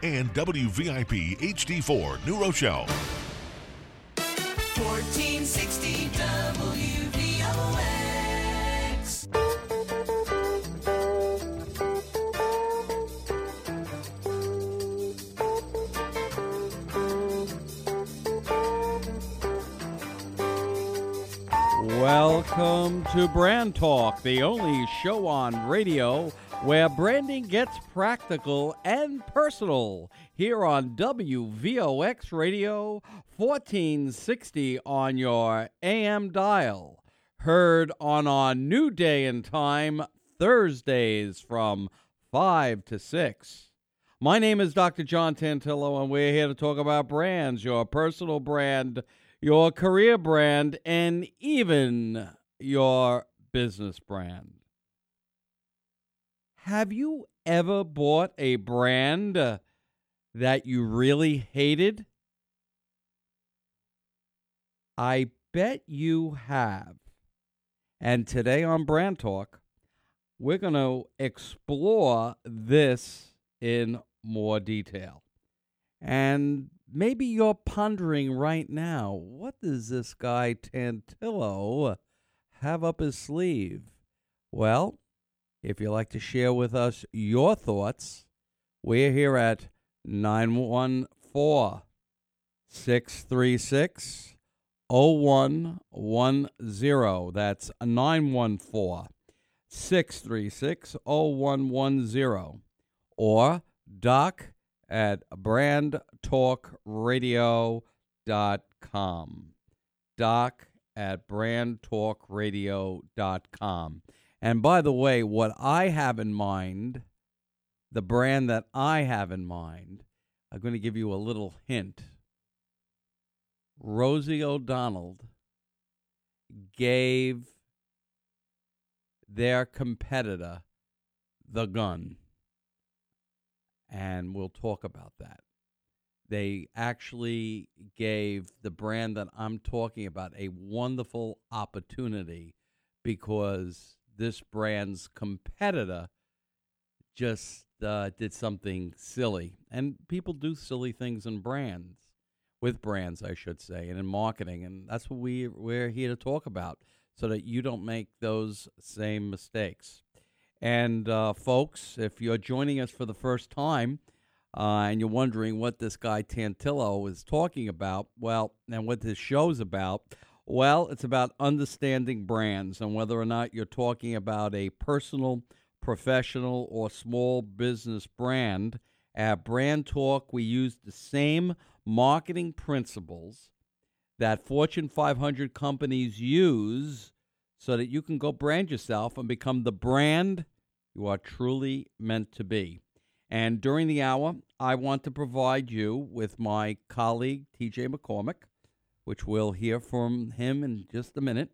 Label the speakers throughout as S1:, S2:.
S1: and WVIP HD4 New Rochelle.
S2: 1460 WVOX.
S3: Welcome to Brand Talk, the only show on radio where branding gets practical and personal. Here on WVOX Radio, 1460 on your AM dial. Heard on our new day and time, Thursdays from 5 to 6. My name is Dr. John Tantillo, and we're here to talk about brands, your personal brand, your career brand, and even your business brand. Have you ever bought a brand that you really hated? I bet you have. And today on Brand Talk, we're going to explore this in more detail. And maybe you're pondering right now, what does this guy Tantillo have up his sleeve? Well, if you'd like to share with us your thoughts, we're here at 914-636-0110. That's 914-636-0110. Or Doc at brandtalkradio.com. Doc at brandtalkradio.com. And by the way, what I have in mind, the brand that I have in mind, I'm going to give you a little hint. Rosie O'Donnell gave their competitor the gun. And we'll talk about that. They actually gave the brand that I'm talking about a wonderful opportunity because this brand's competitor just did something silly. And people do silly things in brands, with brands, I should say, and in marketing. And that's what we're here to talk about so that you don't make those same mistakes. And, folks, if you're joining us for the first time and you're wondering what this guy Tantillo is talking about, well, and what this show's about, well, it's about understanding brands and whether or not you're talking about a personal, professional, or small business brand. At Brand Talk, we use the same marketing principles that Fortune 500 companies use so that you can go brand yourself and become the brand you are truly meant to be. And during the hour, I want to provide you with my colleague, TJ McCormick, which we'll hear from him in just a minute.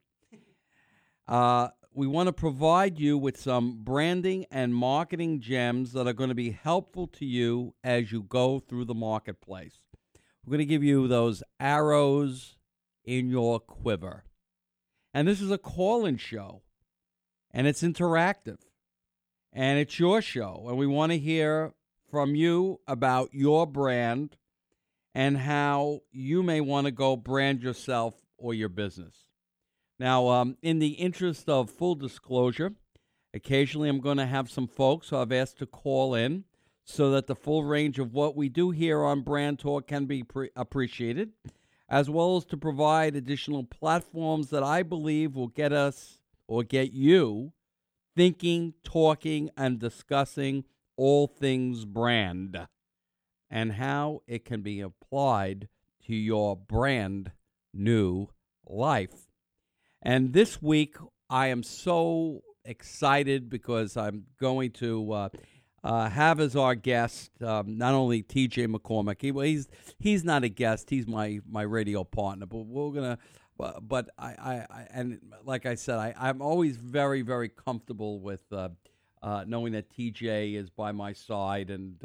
S3: We want to provide you with some branding and marketing gems that are going to be helpful to you as you go through the marketplace. We're going to give you those arrows in your quiver. And this is a call-in show, and it's interactive. And it's your show, and we want to hear from you about your brand and how you may want to go brand yourself or your business. Now, in the interest of full disclosure, occasionally I'm going to have some folks who I've asked to call in so that the full range of what we do here on Brand Talk can be appreciated, as well as to provide additional platforms that I believe will get us or get you thinking, talking, and discussing all things brand and how it can be applied to your brand new life. And this week, I am so excited because I'm going to have as our guest not only TJ McCormick. He's not a guest; he's my radio partner. But we're gonna. But I and like I said, I'm always very, very comfortable with knowing that TJ is by my side and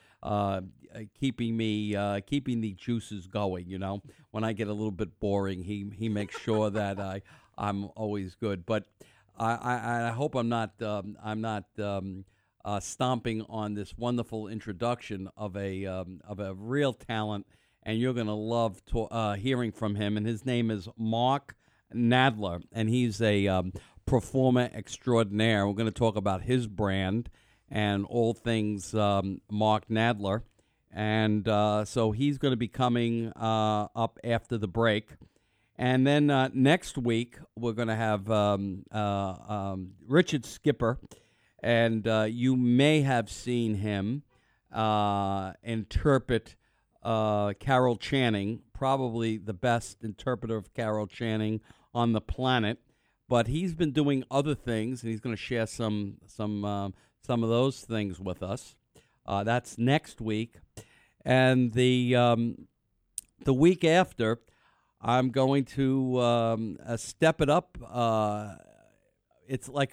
S3: keeping the juices going. You know, when I get a little bit boring, he makes sure that I'm always good. But I hope I'm not stomping on this wonderful introduction of a real talent, and you're going to love hearing from him. And his name is Mark Nadler, and he's a performer extraordinaire. We're going to talk about his brand and all things Mark Nadler. And so he's going to be coming up after the break. And then next week, we're going to have Richard Skipper. And you may have seen him interpret Carol Channing, probably the best interpreter of Carol Channing on the planet. But he's been doing other things, and he's going to share some of those things with us. That's next week. And the week after, I'm going to step it up. It's like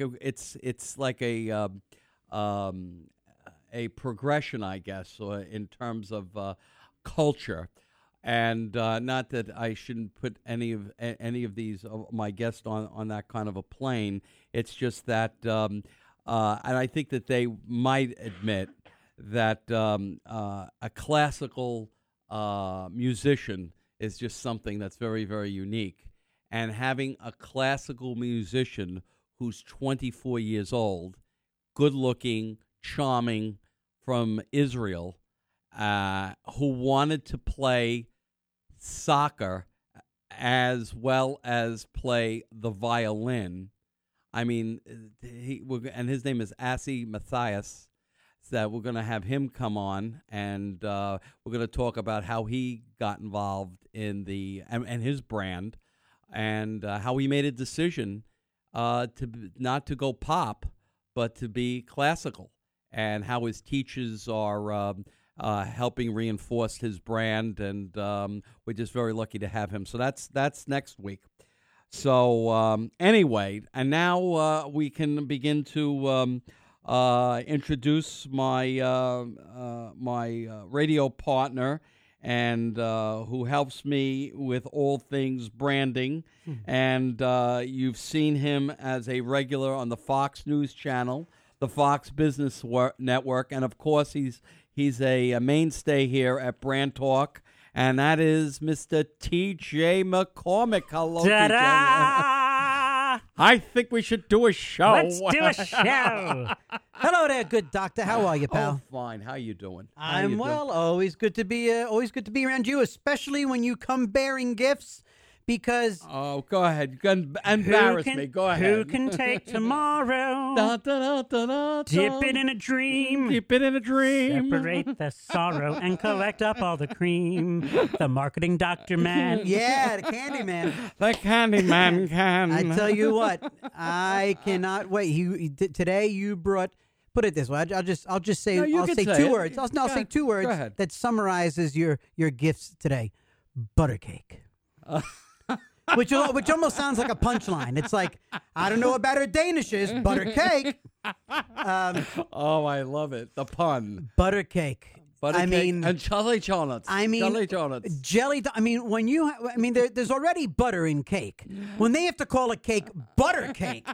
S3: a progression, I guess, in terms of culture. And not that I shouldn't put any of these my guests on that kind of a plane. It's just that, and I think that they might admit that a classical musician is just something that's very, very unique. And having a classical musician who's 24 years old, good-looking, charming, from Israel, who wanted to play soccer as well as play the violin. I mean, and his name is Asi Matthias. That we're going to have him come on, and we're going to talk about how he got involved in and his brand, and how he made a decision not to go pop, but to be classical, and how his teachers are helping reinforce his brand, and we're just very lucky to have him. So that's next week. So anyway, and now we can begin to introduce my radio partner, and who helps me with all things branding. And you've seen him as a regular on the Fox News Channel, the Fox Business Network, and of course he's a mainstay here at Brand Talk, and that is Mr. T.J. McCormick. Hello,
S4: Ta-da!
S3: I think we should do a show.
S4: Let's do a show.
S5: Hello there, good doctor. How are you, pal?
S3: Oh, fine. How you doing?
S5: I'm well. Always good to be around you, especially when you come bearing gifts. Because
S3: go ahead. You can embarrass me. Go ahead.
S4: Who can take tomorrow?
S3: Da, da, da, da, da,
S4: Dip it in a dream.
S3: Dip it in a dream.
S4: Separate the sorrow and collect up all the cream. The marketing doctor man.
S5: yeah, the candy man.
S3: The candy man can.
S5: I tell you what, I cannot wait. Today you brought. Put it this way. I'll just say.
S3: No,
S5: I'll say two words. I'll
S3: Go
S5: say
S3: ahead.
S5: two words
S3: Go ahead.
S5: that summarizes your gifts today. Butter cake. Which almost sounds like a punchline. It's like, I don't know what better Danish is. Butter cake.
S3: Oh, I love it. The pun.
S5: Butter cake.
S3: I mean, and Charlie Donuts. Charlie Donuts.
S5: Jelly. There's already butter in cake. When they have to call a cake butter cake,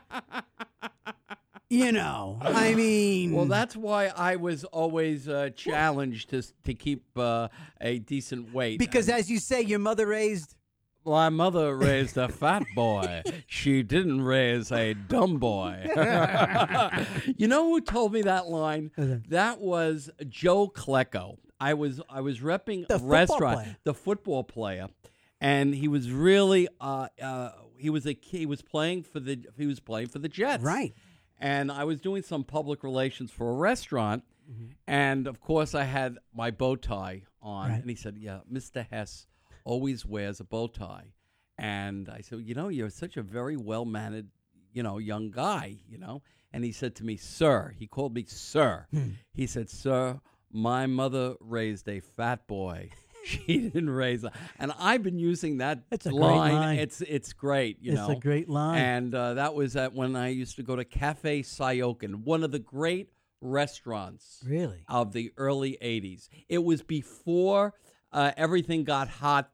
S3: Well, that's why I was always challenged to keep a decent weight.
S5: Because, as you say, your mother raised.
S3: My mother raised a fat boy. She didn't raise a dumb boy. You know who told me that line? That was Joe Klecko. I was repping a restaurant, the football player, and he was really he was playing for the Jets.
S5: Right.
S3: And I was doing some public relations for a restaurant, and of course I had my bow tie on, and he said, "Yeah, Mr. Hess always wears a bow tie." And I said, "You're such a very well-mannered, young guy, And he said to me, "Sir," he called me sir. He said, "Sir, my mother raised a fat boy. She didn't raise a..." And I've been using that line. It's great,
S5: It's a great line.
S3: And that was when I used to go to Cafe Sayokin, one of the great restaurants of the early 80s. It was before everything got hot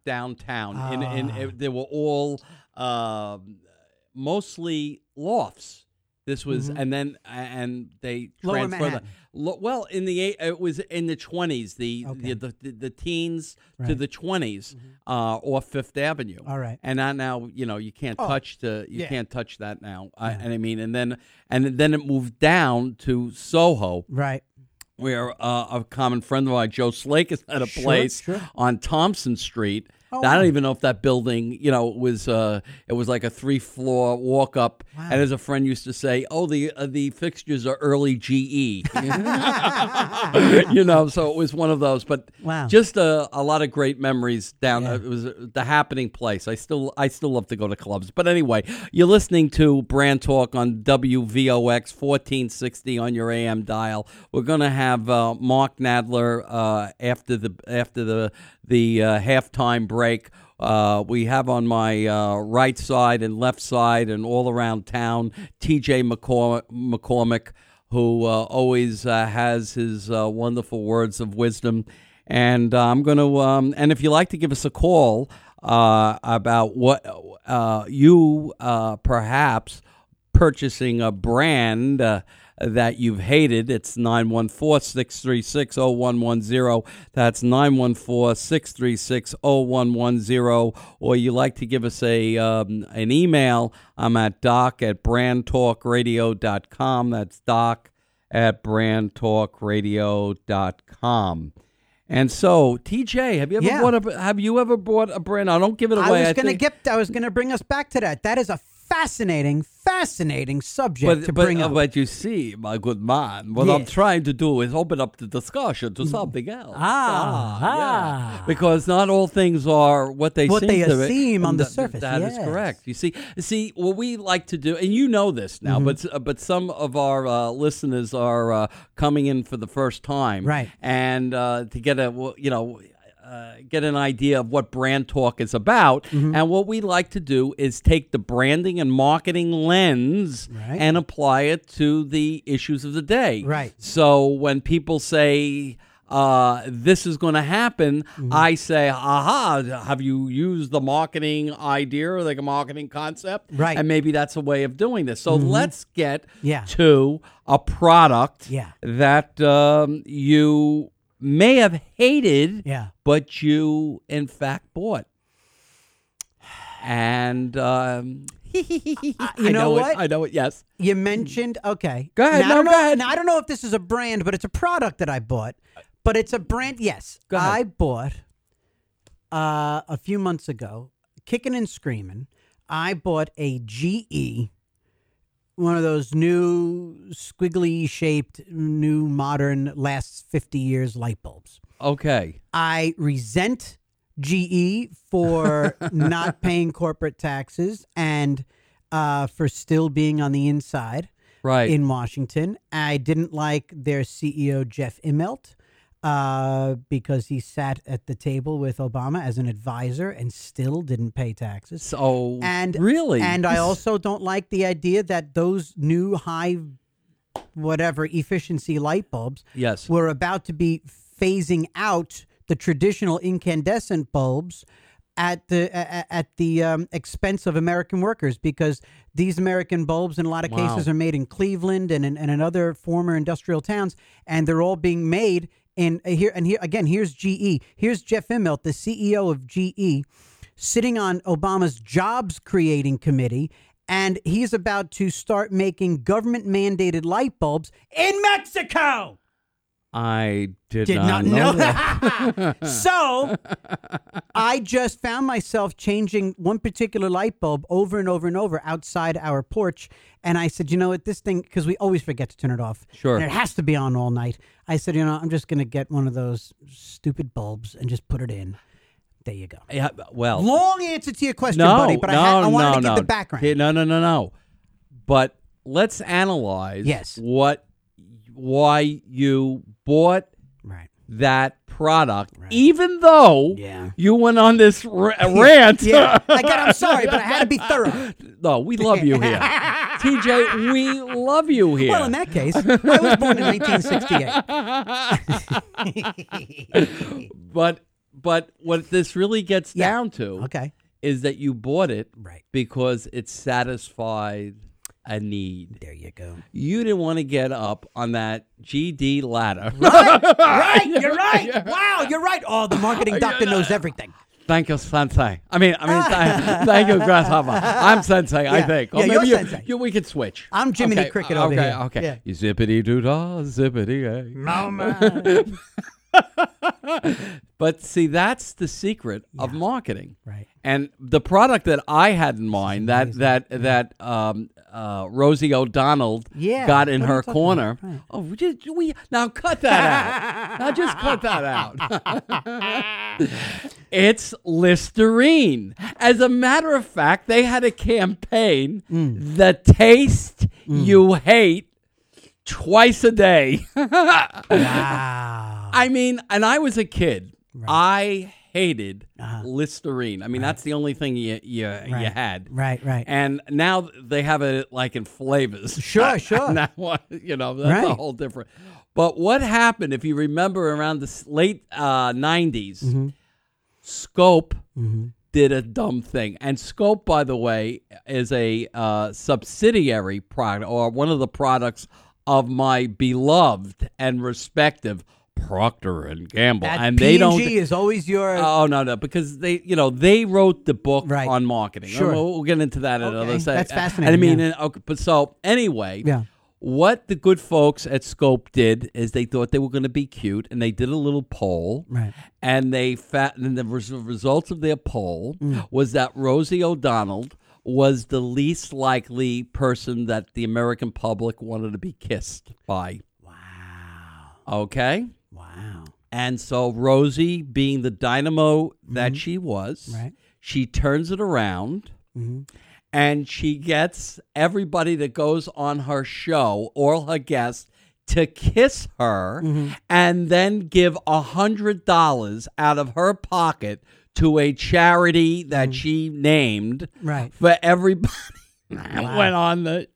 S3: downtown. They were all mostly lofts. This was, and they
S5: Lower
S3: transferred.
S5: Manhattan.
S3: Well, it was in the 20s, the teens to the 20s, off Fifth Avenue.
S5: All right.
S3: And now you can't touch can't touch that now. And I mean, and then it moved down to Soho.
S5: Right.
S3: Where a common friend of mine, Joe Slake, has had a place on Thompson Street.
S5: Oh,
S3: I don't even know if that building, it was like a 3-floor walk up.
S5: Wow.
S3: And as a friend used to say, the fixtures are early GE. So it was one of those. But just a lot of great memories down. It was the happening place. I still love to go to clubs. But anyway, you're listening to Brand Talk on WVOX 1460 on your AM dial. We're going to have Mark Nadler after the halftime break. We have on my right side and left side and all around town TJ McCormick, who always has his wonderful words of wisdom. And I'm going to, and if you'd like to give us a call about what you perhaps purchasing a brand that you've hated, it's 914-636-0110. That's 914-636-0110. Or you like to give us an email, I'm at doc@brandtalkradio.com. That's doc@brandtalkradio.com. And so, TJ, have you ever bought a brand? I don't give it away.
S5: I was going to bring us back to that. That is a fascinating subject to bring up.
S3: But you see, my good man, what I'm trying to do is open up the discussion to something else. Yeah. Because not all things are what they seem
S5: on the surface.
S3: That is correct. You see, what we like to do, and you know this now, but some of our listeners are coming in for the first time,
S5: right?
S3: And to get get an idea of what Brand Talk is about. And what we like to do is take the branding and marketing lens and apply it to the issues of the day.
S5: Right.
S3: So when people say, this is going to happen, I say, have you used the marketing idea or like a marketing concept?
S5: Right.
S3: And maybe that's a way of doing this. So let's get to a product that you may have hated, but you in fact bought. And
S5: you know what?
S3: I know it. Yes.
S5: You mentioned Go ahead.
S3: Go ahead.
S5: Now I don't know if this is a brand, but it's a product that I bought. But it's a brand. Yes,
S3: Go ahead.
S5: I bought a few months ago, kicking and screaming. I bought a GE. One of those new squiggly shaped, new modern, lasts 50 years light bulbs.
S3: Okay.
S5: I resent GE for not paying corporate taxes and for still being on the inside in Washington. I didn't like their CEO, Jeff Immelt, because he sat at the table with Obama as an advisor and still didn't pay taxes.
S3: So,
S5: really? And I also don't like the idea that those new high efficiency light bulbs were about to be phasing out the traditional incandescent bulbs at the expense of American workers, because these American bulbs in a lot of cases are made in Cleveland and in other former industrial towns, and they're all being made here's GE. Here's Jeff Immelt, the CEO of GE, sitting on Obama's jobs creating committee, and he's about to start making government mandated light bulbs in Mexico.
S3: I did not know that.
S5: So I just found myself changing one particular light bulb over and over and over outside our porch. And I said, you know what, this thing, because we always forget to turn it off.
S3: Sure.
S5: And it has to be on all night. I said, I'm just going to get one of those stupid bulbs and just put it in. There you go.
S3: Yeah, well.
S5: Long answer to your question, buddy, but I wanted to give the background.
S3: No. But let's analyze why you bought that product, even though you went on this rant.
S5: I'm sorry, but I had to be thorough.
S3: No, we love you here. TJ, we love you here.
S5: Well, in that case, I was born in 1968.
S3: But what this really gets down to is that you bought it because it satisfied a need.
S5: There you go.
S3: You didn't want to get up on that GD ladder.
S5: Right. You're right. Wow, you're right. Oh, the marketing doctor knows everything.
S3: Thank you, Sensei. Thank you, Grasshopper. I'm Sensei, I think. Or
S5: Yeah,
S3: maybe
S5: you're Sensei.
S3: we can switch.
S5: I'm Jiminy Cricket over
S3: okay,
S5: here.
S3: Okay,
S5: Yeah.
S3: You zippity-doo-dah, zippity-ay.
S5: No, man.
S3: But see, that's the secret of marketing.
S5: Right.
S3: And the product that I had in mind, that Rosie O'Donnell got in
S5: What are
S3: her
S5: you talking
S3: corner.
S5: about? Right.
S3: Oh, we now cut that out. Now just cut that out. It's Listerine. As a matter of fact, they had a campaign, The Taste You Hate Twice a Day.
S5: Wow.
S3: I mean, and I was a kid. Right. I hated Listerine. I mean, that's the only thing you had.
S5: Right.
S3: And now they have it like in flavors.
S5: Sure.
S3: Now, that's a whole different. But what happened, if you remember, around the late 90s, Scope did a dumb thing. And Scope, by the way, is a subsidiary product, or one of the products of my beloved and respective Procter and Gamble.
S5: That
S3: and
S5: P&G
S3: they don't
S5: is always your...
S3: Oh, no, because they wrote the book on marketing.
S5: Sure.
S3: We'll get into that at another second.
S5: That's fascinating.
S3: But so anyway, what the good folks at Scope did is they thought they were going to be cute, and they did a little poll.
S5: Right.
S3: And and the results of their poll was that Rosie O'Donnell was the least likely person that the American public wanted to be kissed by.
S5: Wow.
S3: Okay?
S5: Wow.
S3: And so Rosie, being the dynamo that she was, she turns it around and she gets everybody that goes on her show or her guests to kiss her and then give $100 out of her pocket to a charity that she named for everybody that went on the...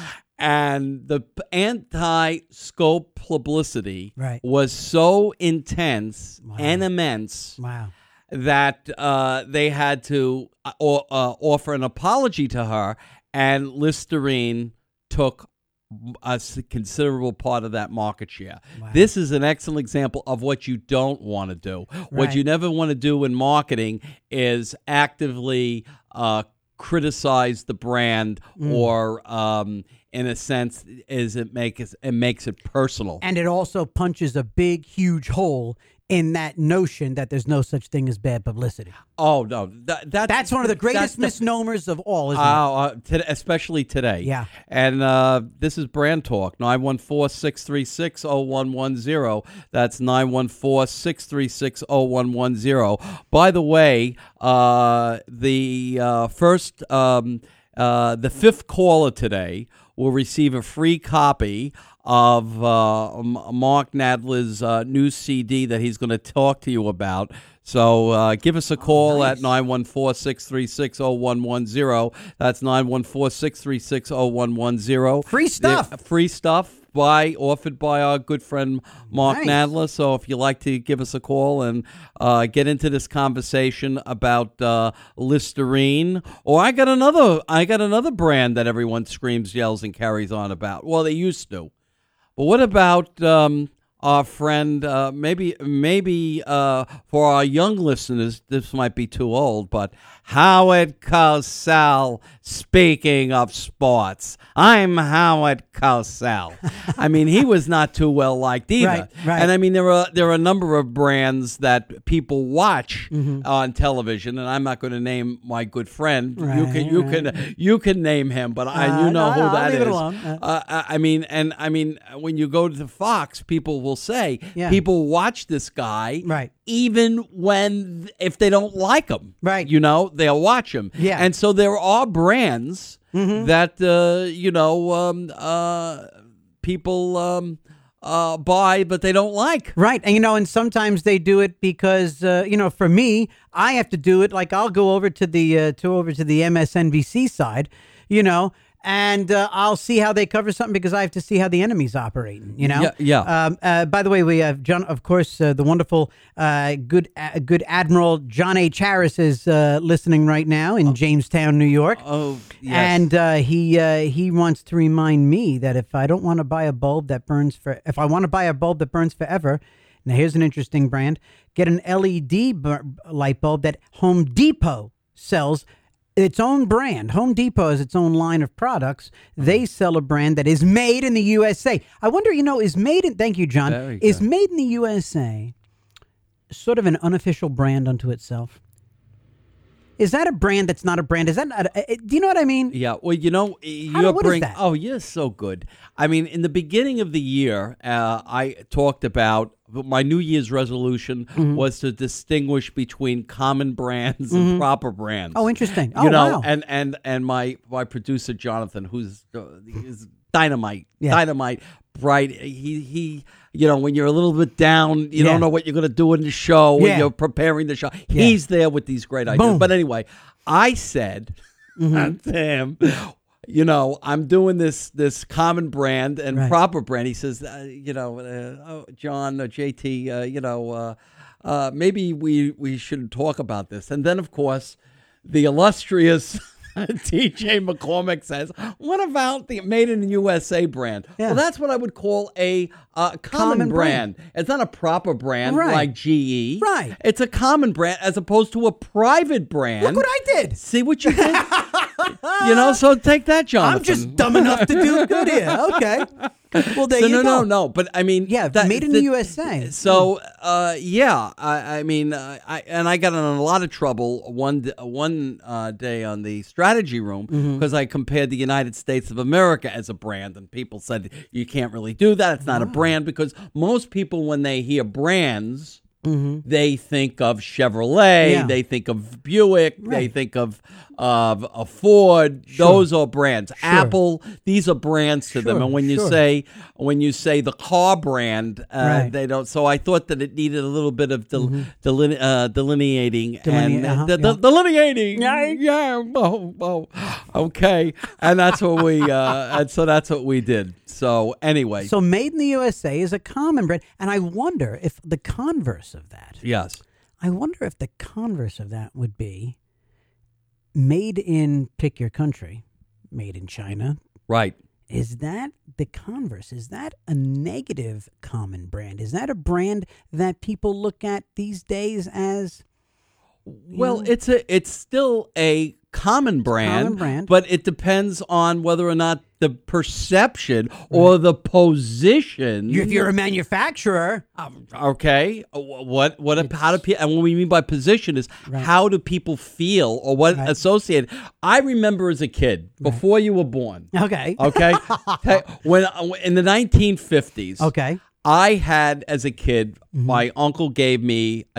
S3: And the anti-Scope publicity was so intense and immense that they had to offer an apology to her, and Listerine took a considerable part of that market share. Wow. This is an excellent example of what you don't want to do. What you never want to do in marketing is actively criticize the brand or in a sense is it makes it personal.
S5: And it also punches a big, huge hole in that notion that there's no such thing as bad publicity.
S3: Oh, no.
S5: That's one of the greatest misnomers of all, isn't it?
S3: Especially today.
S5: Yeah.
S3: And this is Brand Talk, 914-636-0110. That's 914-636-0110. By the way, the fifth caller today will receive a free copy of Mark Nadler's new CD that he's going to talk to you about. So give us a call at 914-636-0110. That's 914-636-0110.
S5: Free stuff.
S3: Free stuff offered by our good friend Mark Nadler. So if you'd like to give us a call and get into this conversation about Listerine, or I got another brand that everyone screams, yells, and carries on about. Well, they used to. But what about our friend, maybe for our young listeners, this might be too old, but Howard Cosell, speaking of sports. I'm Howard Cosell. I mean, he was not too well liked either.
S5: Right.
S3: And I mean, there are a number of brands that people watch on television, and I'm not going to name my good friend. You can name him, but who that
S5: leave
S3: is.
S5: it alone.
S3: I mean, when you go to Fox, people will say people watch this guy, even if they don't like him, they'll watch him.
S5: Yeah.
S3: And so there are brands that people buy, but they don't like.
S5: Right. And, and sometimes they do it because, for me, I have to do it. Like I'll go over to the MSNBC side, and I'll see how they cover something because I have to see how the enemy's operating. You know.
S3: Yeah.
S5: By the way, we have John, of course, the wonderful, good Admiral John H. Harris is listening right now in Jamestown, New York.
S3: Oh, yes.
S5: And he wants to remind me that if I don't want to buy a bulb that burns if I want to buy a bulb that burns forever. Now, here's an interesting brand. Get an LED light bulb that Home Depot sells. Its own brand. Home Depot has its own line of products. They sell a brand that is made in the USA. I wonder, thank you, John. Is made in the USA sort of an unofficial brand unto itself? Is that a brand that's not a brand? Is that do you know what I mean?
S3: Yeah. Well,
S5: what is that?
S3: Oh, you're so good. I mean, in the beginning of the year, I talked about my New Year's resolution was to distinguish between common brands and proper brands.
S5: Oh, interesting. Wow.
S3: And my producer Jonathan, who's is dynamite, bright. He when you're a little bit down, you don't know what you're going to do in the show when you're preparing the show. He's there with these great ideas.
S5: Boom.
S3: But anyway, I said to him, I'm doing this common brand and proper brand. He says, John or JT, maybe we should talk about this. And then, of course, the illustrious TJ McCormick says, what about the Made in the USA brand?
S5: Yeah.
S3: Well, that's what I would call a common brand. It's not a proper brand like GE.
S5: Right.
S3: It's a common brand as opposed to a private brand.
S5: Look what I did.
S3: See what you did? So take that, Jonathan.
S5: I'm just dumb enough to do good here. Okay. Well, there you go.
S3: No. But I mean,
S5: made in the USA.
S3: So, I mean, I got in a lot of trouble one day on the strategy room because I compared the United States of America as a brand, and people said you can't really do that. It's not a brand because most people, when they hear brands, they think of Chevrolet, they think of Buick, they think of a Ford.
S5: Sure.
S3: Those are brands.
S5: Sure.
S3: Apple, these are brands to them. And when you say the car brand, they don't. So I thought that it needed a little bit of delineating. Delineating. Yeah. Okay. And that's what we did. So anyway.
S5: So Made in the USA is a common brand. And I wonder if the converse of that.
S3: Yes.
S5: I wonder if the converse of that would be made in, pick your country, made in China.
S3: Right.
S5: Is that the converse? Is that a negative common brand? Is that a brand that people look at these days as?
S3: Well, it's still a common brand, but it depends on whether or not the perception or the position.
S5: If you're a manufacturer,
S3: okay. How do people? And what we mean by position is how do people feel or what associated? I remember as a kid before you were born.
S5: Okay.
S3: When in the 1950s.
S5: Okay.
S3: I had, as a kid, my uncle gave me a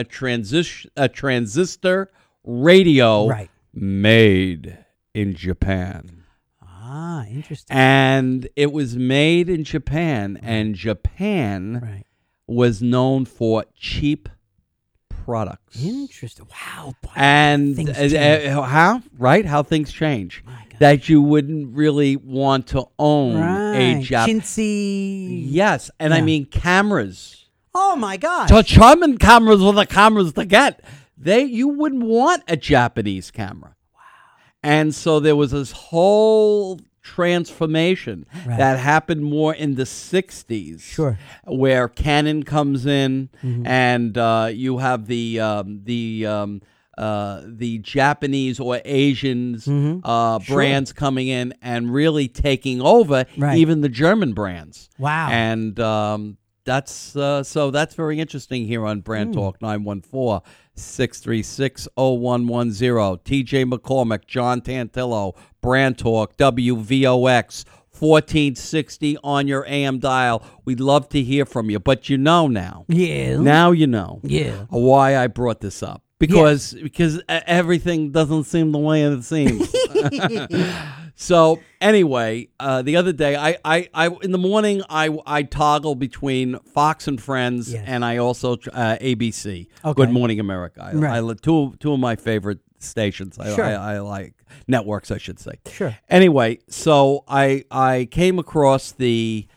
S3: transistor radio made in Japan.
S5: Ah, interesting.
S3: And it was made in Japan, and Japan was known for cheap products.
S5: Interesting. Wow. Boy,
S3: and how things change. That you wouldn't really want to own a Japanese.
S5: Chintzy.
S3: Yes, and I mean cameras.
S5: Oh my God.
S3: So German cameras were the cameras to get. You wouldn't want a Japanese camera. Wow. And so there was this whole transformation that happened more in the 60s.
S5: Sure.
S3: Where Canon comes in and you have the Japanese or Asians brands coming in and really taking over even the German brands.
S5: Wow.
S3: And that's very interesting here on Brand Talk 914-636-0110. TJ McCormick, John Tantillo, Brand Talk, WVOX 1460 on your AM dial. We'd love to hear from you, but now.
S5: Yeah.
S3: Now you know.
S5: Yeah.
S3: Why I brought this up. Because everything doesn't seem the way it seems. So anyway, the other day, I in the morning I toggle between Fox and Friends, and I also ABC. Okay. Good Morning America. I two of my favorite stations.
S5: Sure.
S3: I like networks, I should say.
S5: Sure.
S3: Anyway, so I came across the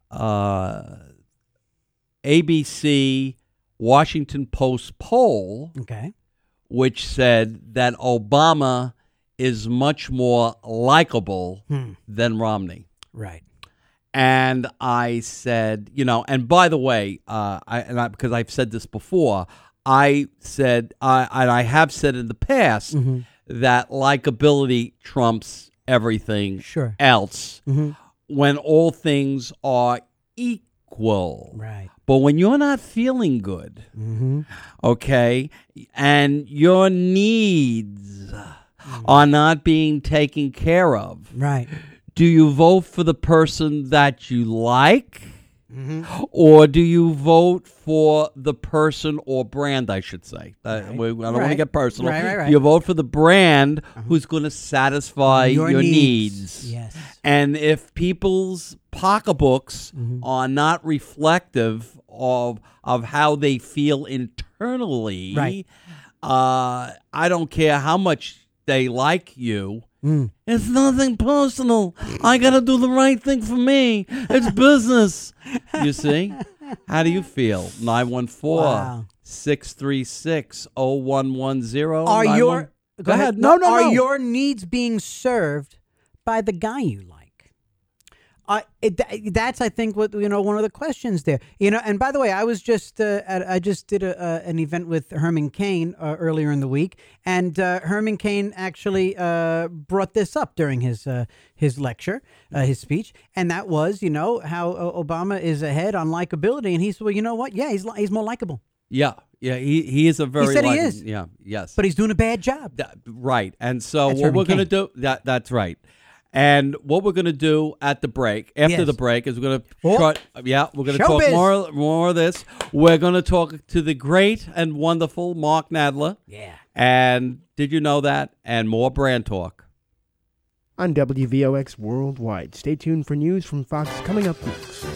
S3: ABC Washington Post poll,
S5: Okay.
S3: which said that Obama is much more likable than Romney.
S5: Right.
S3: And I said, and by the way, because I've said this before, I said, and I have said in the past that likability trumps everything
S5: Sure.
S3: else when all things are equal.
S5: Right.
S3: But when you're not feeling good, okay, and your needs are not being taken care of,
S5: Right.
S3: do you vote for the person that you like, or do you vote for the person or brand, I should say? I don't want to
S5: Right.
S3: get personal.
S5: Right.
S3: You vote for the brand who's going to satisfy
S5: Your
S3: your
S5: needs.
S3: needs.
S5: Yes.
S3: And if people's pocketbooks are not reflective of how they feel internally,
S5: Right.
S3: I don't care how much they like you. It's nothing personal. I got to do the right thing for me. It's business. You see? How do you feel? 914-636-0110.
S5: Are your
S3: Go ahead. No.
S5: Are your needs being served by the guy you like? That's I think what one of the questions there. And by the way, I was just I just did an event with Herman Cain earlier in the week, and Herman Cain actually brought this up during his lecture, his speech, and that was how Obama is ahead on likability, and he said, well, you know what? Yeah, he's more likable.
S3: Yeah. He is a very.
S5: He said he is.
S3: Yeah. Yes.
S5: But he's doing a bad job.
S3: Right. And so
S5: That's
S3: what
S5: Herman
S3: we're going to
S5: Cain.
S3: do, that's right. And what we're going to do at the break, after
S5: Yes.
S3: the break, is we're going to
S5: Oh.
S3: we're going to talk
S5: Showbiz.
S3: more of this. We're going to talk to the great and wonderful Mark Nadler.
S5: Yeah.
S3: And did you know that? And more brand talk.
S6: On WVOX Worldwide. Stay tuned for news from Fox coming up next.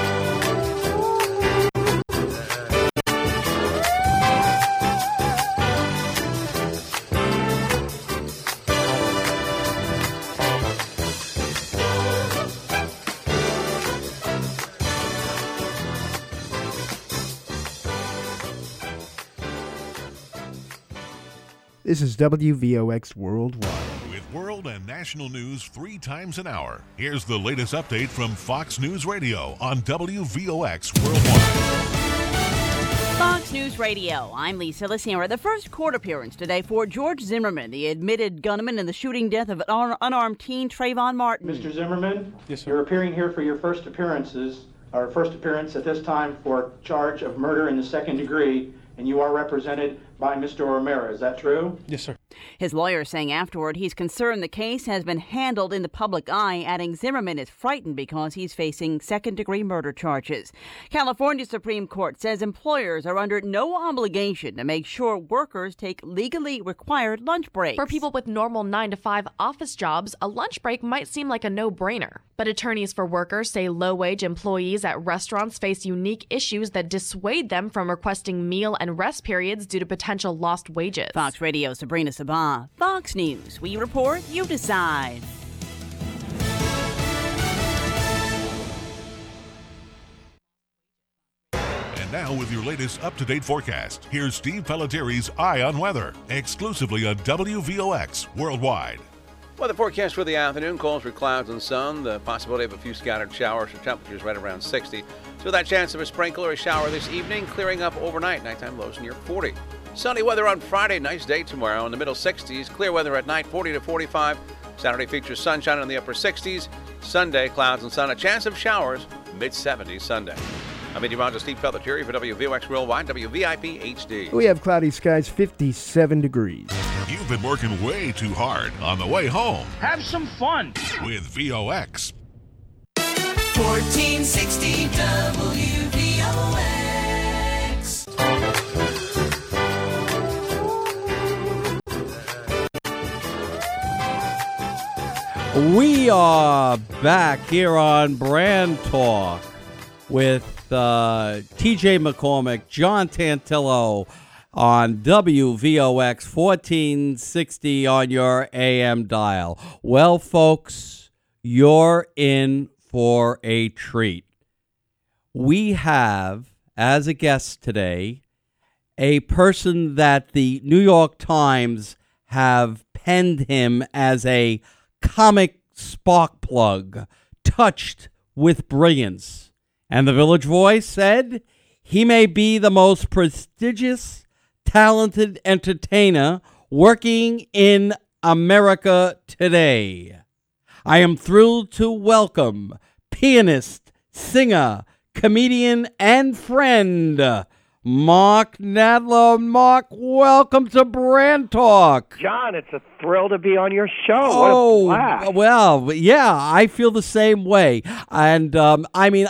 S6: This is WVOX Worldwide.
S1: With world and national news 3 times an hour, here's the latest update from Fox News Radio on WVOX Worldwide.
S7: Fox News Radio, I'm Lisa Lissera. The first court appearance today for George Zimmerman, the admitted gunman in the shooting death of an unarmed teen, Trayvon Martin.
S8: Mr. Zimmerman?
S9: Yes, sir.
S8: You're appearing here for your first appearance at this time for charge of murder in the second degree, and you are represented by Mr. O'Mara. Is that true?
S9: Yes, sir.
S7: His lawyer saying afterward he's concerned the case has been handled in the public eye, adding Zimmerman is frightened because he's facing second-degree murder charges. California Supreme Court says employers are under no obligation to make sure workers take legally required lunch breaks.
S10: For people with normal 9-to-5 office jobs, a lunch break might seem like a no-brainer. But attorneys for workers say low-wage employees at restaurants face unique issues that dissuade them from requesting meal and rest periods due to potential lost wages.
S7: Fox Radio, Sabrina Sabah. Fox News. We report, you decide.
S1: And now with your latest up-to-date forecast, here's Steve Pelletieri's Eye on Weather, exclusively on WVOX Worldwide.
S11: Weather forecast for the afternoon calls for clouds and sun, the possibility of a few scattered showers, with temperatures right around 60. So that chance of a sprinkle or a shower this evening, clearing up overnight. Nighttime lows near 40. Sunny weather on Friday, nice day tomorrow in the middle 60s. Clear weather at night, 40 to 45. Saturday features sunshine in the upper 60s. Sunday, clouds and sun, a chance of showers, mid-70s Sunday. I'm meteorologist Steve Pelletieri for WVOX Worldwide, WVIP HD.
S6: We have cloudy skies, 57 degrees.
S1: You've been working way too hard on the way home
S9: Have some fun.
S1: with VOX.
S2: 1460 WVOX.
S3: We are back here on Brand Talk with TJ McCormick, John Tantillo, on WVOX 1460 on your AM dial. Well, folks, you're in for a treat. We have, as a guest today, a person that the New York Times have penned him as a comic spark plug, touched with brilliance. And the Village Voice said he may be the most prestigious, talented entertainer working in America today. I am thrilled to welcome pianist, singer, comedian, and friend, Mark Nadler. Mark, welcome to Brand Talk.
S9: John, it's a thrill to be on your show. What a blast.
S3: Well, yeah, I feel the same way. And for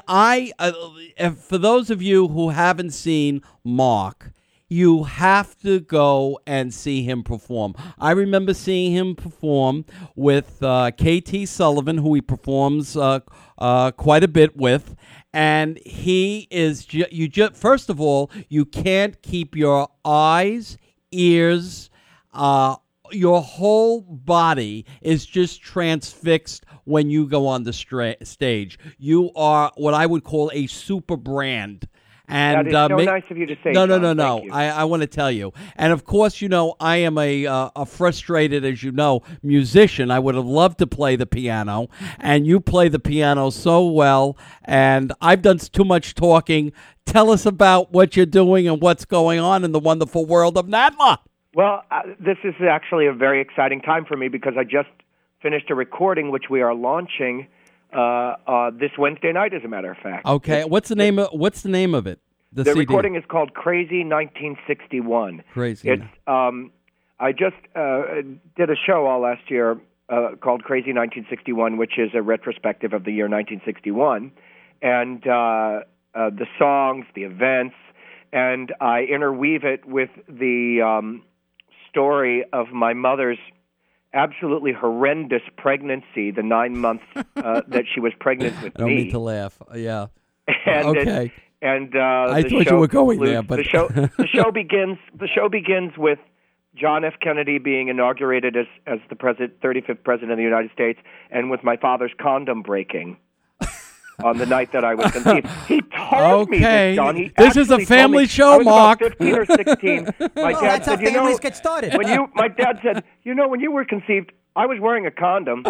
S3: those of you who haven't seen Mark, you have to go and see him perform. I remember seeing him perform with K.T. Sullivan, who he performs quite a bit with. And he is, first of all, you can't keep your eyes, ears, your whole body is just transfixed when you go on the stage. You are what I would call a super brand. And
S9: that is so nice of you to say.
S3: No.
S9: Thank you.
S3: I want to tell you. And, of course, I am a frustrated, as you know, musician. I would have loved to play the piano, and you play the piano so well, and I've done too much talking. Tell us about what you're doing and what's going on in the wonderful world of Nadler.
S9: Well, this is actually a very exciting time for me because I just finished a recording, which we are launching this Wednesday night, as a matter of fact.
S3: Okay, what's the name of it? The CD?
S9: Recording is called Crazy 1961.
S3: Crazy.
S9: It's I just did a show all last year called Crazy 1961, which is a retrospective of the year 1961, and the songs, the events, and I interweave it with the story of my mother's absolutely horrendous pregnancy, the 9 months that she was pregnant with me.
S3: I don't mean to laugh. Yeah.
S9: And
S3: okay.
S9: I
S3: thought you were going there, but
S9: the show begins. The show begins with John F. Kennedy being inaugurated as the 35th president of the United States, and with my father's condom breaking on the night that I was conceived. He told me this, John.
S3: This is a family show, Mark.
S9: I was about 15 or 16. My dad
S5: that's
S9: said,
S5: how families get started.
S9: My dad said, when you were conceived, I was wearing a condom.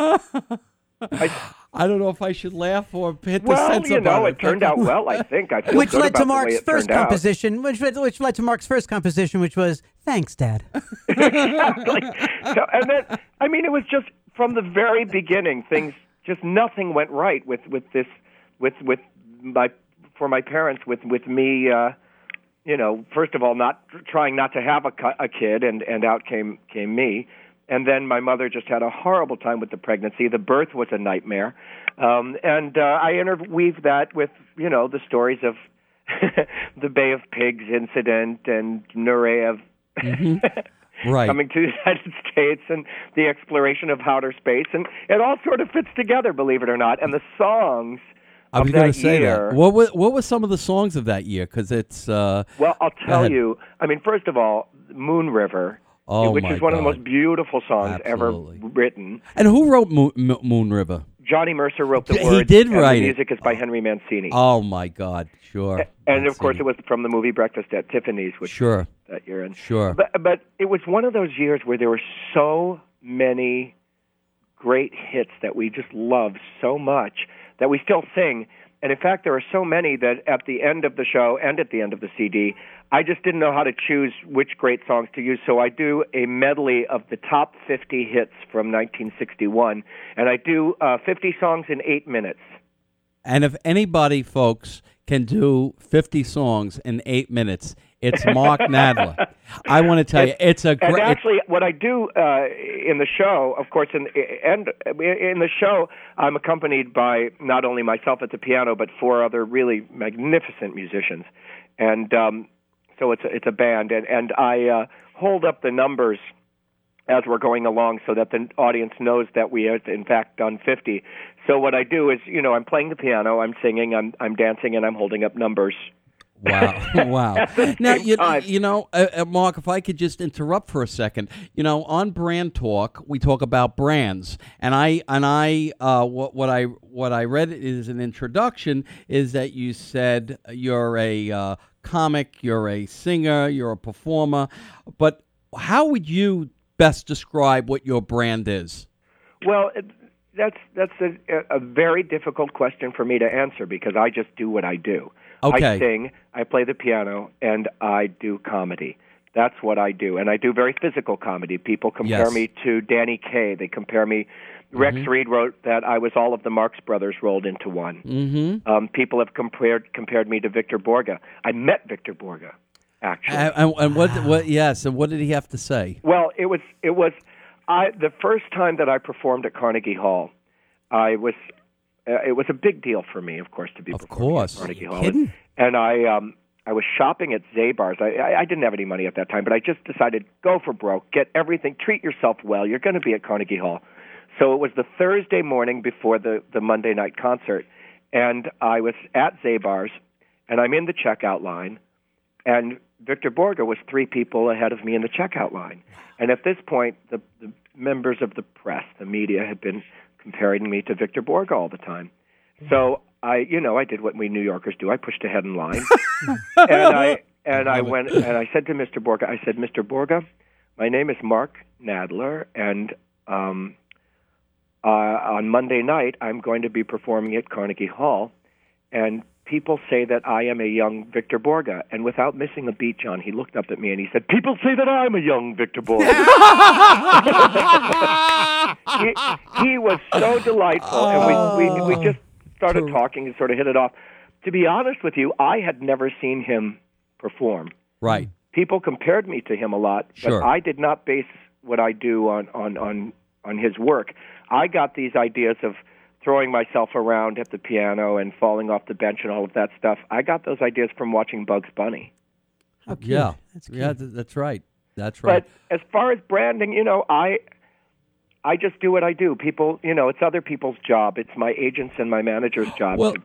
S3: I don't know if I should laugh or hit the sense about it.
S9: It turned out well, I think. I feel
S5: which
S9: good
S5: led
S9: about
S5: to
S9: the way
S5: Mark's
S9: it
S5: first
S9: turned out.
S5: composition, which led to Mark's first composition, which was "Thanks, Dad."
S9: Exactly. So, and then, it was just from the very beginning, nothing went right with my parents, with me. First of all, trying not to have a kid, and out came me. And then my mother just had a horrible time with the pregnancy. The birth was a nightmare. And I interweave that with, the stories of the Bay of Pigs incident and Nureyev
S3: right.
S9: coming to the United States and the exploration of outer space. And it all sort of fits together, believe it or not. And the songs
S3: I was going to say that. What were some of the songs of that year? Because it's...
S9: well, I'll tell you. First of all, Moon River... which is one of the most beautiful songs ever written.
S3: And who wrote Moon River?
S9: Johnny Mercer wrote the words.
S3: He did write
S9: the music is by Henry Mancini.
S3: Oh, my God. Sure.
S9: And, of course, it was from the movie Breakfast at Tiffany's, which was that year.
S3: Sure.
S9: But it was one of those years where there were so many great hits that we just love so much that we still sing. And, in fact, there are so many that at the end of the show and at the end of the CD, I just didn't know how to choose which great songs to use. So I do a medley of the top 50 hits from 1961, and I do 50 songs in 8 minutes.
S3: And if anybody, folks, can do 50 songs in 8 minutes, it's Mark Nadler. I want to tell you, it's a great...
S9: And actually, what I do in the show, of course, in the show, I'm accompanied by not only myself at the piano, but 4 other really magnificent musicians. And so it's a band, and I hold up the numbers as we're going along so that the audience knows that we have, in fact, done 50. So what I do is, I'm playing the piano, I'm singing, I'm dancing, and I'm holding up numbers
S3: Wow. Wow. Now, Mark, if I could just interrupt for a second. On Brand Talk, we talk about brands. And what I read is an introduction is that you said you're a comic, you're a singer, you're a performer. But how would you best describe what your brand is?
S9: Well, that's a very difficult question for me to answer because I just do what I do.
S3: Okay.
S9: I sing, I play the piano, and I do comedy. That's what I do. And I do very physical comedy. People compare me to Danny Kaye. They compare me. Rex Reed wrote that I was all of the Marx Brothers rolled into one. Mm-hmm. People have compared me to Victor Borge. I met Victor Borge, actually.
S3: And what? Yes. And what did he have to say?
S9: Well, it was the first time that I performed at Carnegie Hall. It was a big deal for me, of course, to be performing at Carnegie Hall.
S5: Kidding?
S9: And I was shopping at Zabar's. I didn't have any money at that time, but I just decided, go for broke, get everything, treat yourself well. You're going to be at Carnegie Hall. So it was the Thursday morning before the Monday night concert, and I was at Zabar's, and I'm in the checkout line, and Victor Borge was 3 people ahead of me in the checkout line. And at this point, the members of the press, the media, had been comparing me to Victor Borge all the time. So I did what we New Yorkers do. I pushed ahead in line, and I went and I said to Mr. Borge, Mr. Borge, my name is Mark Nadler, and on Monday night I'm going to be performing at Carnegie Hall, and people say that I am a young Victor Borge. And without missing a beat, John, he looked up at me and he said, people say that I'm a young Victor Borge. he was so delightful, and we just started talking and sort of hit it off. To be honest with you, I had never seen him perform.
S3: Right.
S9: People compared me to him a lot, but I did not base what I do on his work. I got these ideas of throwing myself around at the piano and falling off the bench and all of that stuff. I got those ideas from watching Bugs Bunny.
S5: Okay.
S3: Yeah,
S5: that's cute.
S3: Yeah, that's right. That's right.
S9: But as far as branding, I just do what I do. People, it's other people's job. It's my agents and my manager's job.
S3: Well,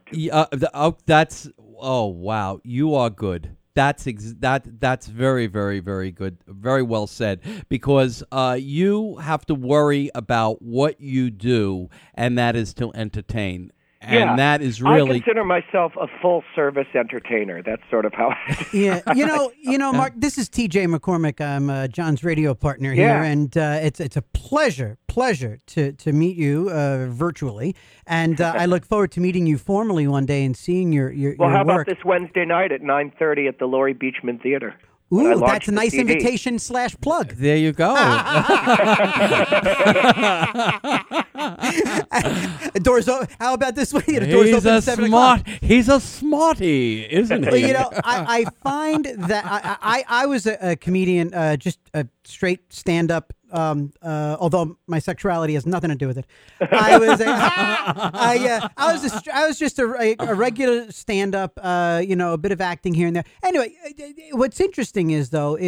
S3: wow, you are good. That's very, very, very good. Very well said. Because you have to worry about what you do, and that is to entertain. And that is really...
S9: I consider myself a full-service entertainer. That's sort of how I...
S5: Yeah, Mark, this is T.J. McCormick. I'm John's radio partner here, and it's a pleasure to meet you virtually. And I look forward to meeting you formally one day and seeing your
S9: Well, how
S5: work.
S9: about this Wednesday night at 9:30 at the Laurie Beachman Theater?
S5: Ooh, that's a nice invitation / plug.
S3: There you go.
S5: Doors. How about this way? The doors
S3: He's
S5: open
S3: a
S5: at 7 o'clock.
S3: He's a smarty, isn't he?
S5: Well, I find that I was a comedian, just a straight stand-up. Although my sexuality has nothing to do with it, I was just a regular stand-up, a bit of acting here and there. Anyway, what's interesting is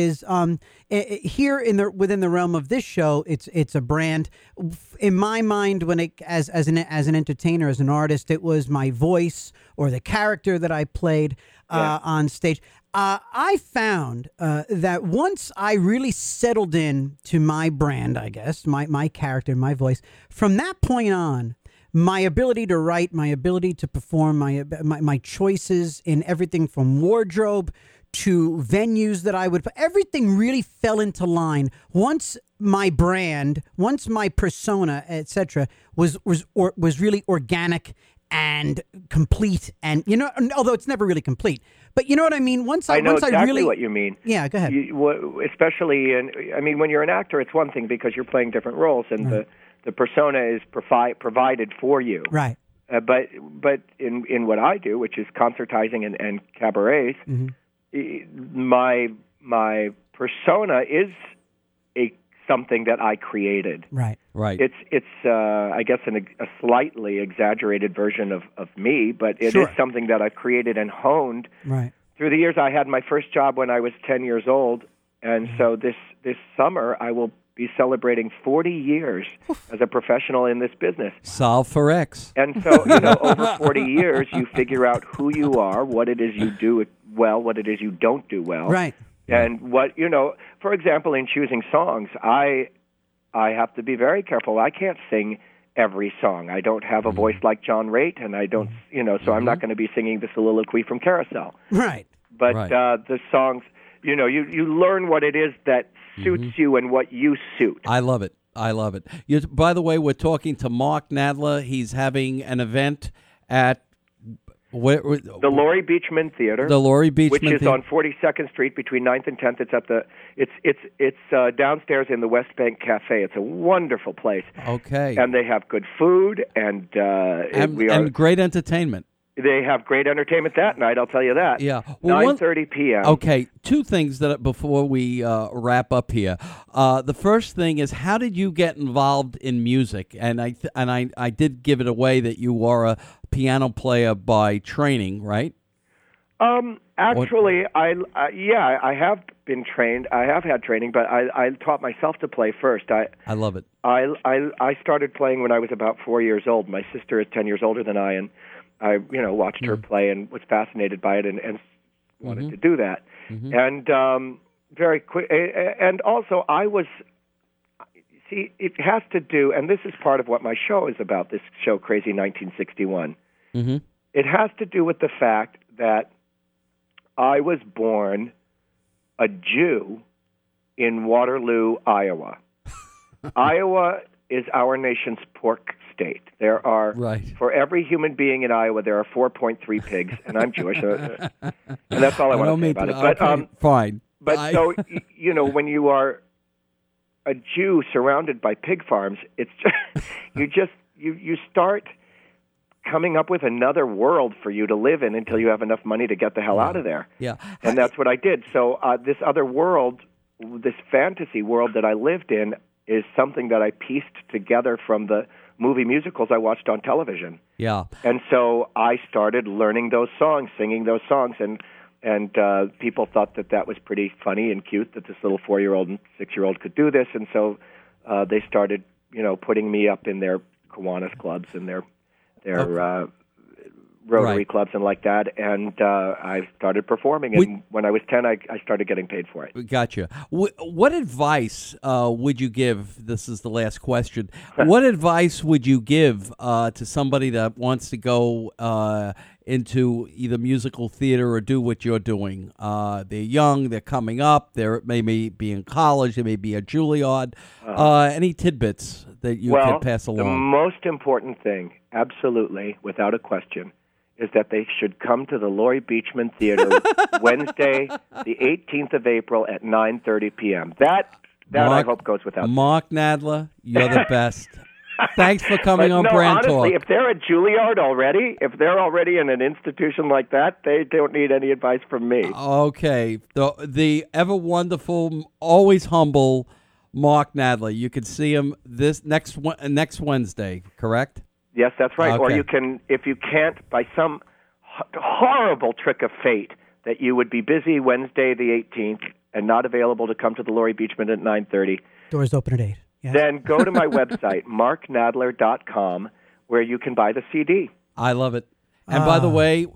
S5: here within the realm of this show, it's a brand. In my mind, when as an entertainer, as an artist, it was my voice or the character that I played on stage. I found that once I really settled in to my brand, I guess, my character, my voice, from that point on, my ability to write, my ability to perform, my choices in everything from wardrobe to venues that I would, everything really fell into line. Once my brand, once my persona, etc., was really organic and complete, and although it's never really complete, but you know what I mean.
S9: I know exactly what you mean.
S5: Yeah, go ahead.
S9: Especially when you're an actor, it's one thing because you're playing different roles, and the persona is provided for you.
S5: Right.
S9: But in what I do, which is concertizing and cabarets, my persona is something that I created.
S5: Right.
S9: It's I guess a slightly exaggerated version of me, but it is something that I've created and honed.
S5: Right.
S9: Through the years, I had my first job when I was 10 years old, and so this summer I will be celebrating 40 years as a professional in this business.
S3: Solve for X.
S9: And so, over 40 years, you figure out who you are, what it is you do well, what it is you don't do well.
S5: Right.
S9: And what, for example, in choosing songs, I have to be very careful. I can't sing every song. I don't have a voice like John Raitt, and I don't, so I'm not going to be singing the soliloquy from Carousel.
S5: Right.
S9: But the songs, you learn what it is that suits you and what you suit.
S3: I love it. By the way, we're talking to Mark Nadler. He's having an event at
S9: the Laurie Beachman Theater.
S3: The Laurie Beachman
S9: which is
S3: Theater.
S9: on 42nd Street between 9th and 10th. It's at it's downstairs in the West Bank Cafe. It's a wonderful place.
S3: Okay.
S9: And they have good food and
S3: great entertainment.
S9: They have great entertainment that night, I'll tell you that.
S3: Yeah.
S9: 9:30 p.m.
S3: Okay, two things before we wrap up here. The first thing is, how did you get involved in music? And I did give it away that you are a piano player by training, right?
S9: Actually, I have been trained. I have had training, but I taught myself to play first.
S3: I love it.
S9: I started playing when I was about 4 years old. My sister is 10 years older than I, and I, watched her play and was fascinated by it and wanted to do that. And very quick, and also I was, it has to do, and this is part of what my show is about, this show, Crazy 1961. It has to do with the fact that I was born a Jew in Waterloo, Iowa. Iowa is our nation's pork state. There are, for every human being in Iowa, there are 4.3 pigs, and I'm Jewish, and that's all I want to say about it. But
S3: fine.
S9: But so when you are a Jew surrounded by pig farms, it's just you start coming up with another world for you to live in until you have enough money to get the hell out of there.
S3: Yeah,
S9: and that's what I did. So this other world, this fantasy world that I lived in, is something that I pieced together from the movie musicals I watched on television.
S3: Yeah.
S9: And so I started learning those songs, singing those songs, and people thought that was pretty funny and cute that this little 4-year-old and 6-year-old could do this, and so they started, putting me up in their Kiwanis clubs and their Rotary clubs and like that, and I started performing, and when I was 10, I started getting paid for it.
S3: Gotcha. What advice would you give, this is the last question, what advice would you give to somebody that wants to go into either musical theater or do what you're doing? They're young, they're coming up, they may be in college, they may be at Juilliard. Any tidbits that you could pass along?
S9: The most important thing, absolutely, without a question, is that they should come to the Laurie Beachman Theater Wednesday, the 18th of April at 9:30 p.m. That I hope goes without saying.
S3: Mark Nadler, you're the best. Thanks for coming on Brand
S9: honestly,
S3: Talk.
S9: if they're at Juilliard already, if they're already in an institution like that, they don't need any advice from me.
S3: Okay. The ever wonderful, always humble Mark Nadler. You can see him this next Wednesday, correct?
S9: Yes, that's right.
S3: Okay.
S9: Or you can, if you can't, by some horrible trick of fate, that you would be busy Wednesday the 18th and not available to come to the Laurie Beachman at 9:30.
S5: Doors open at 8. Yes.
S9: Then go to my website, marknadler.com, where you can buy the CD.
S3: I love it. And by the way,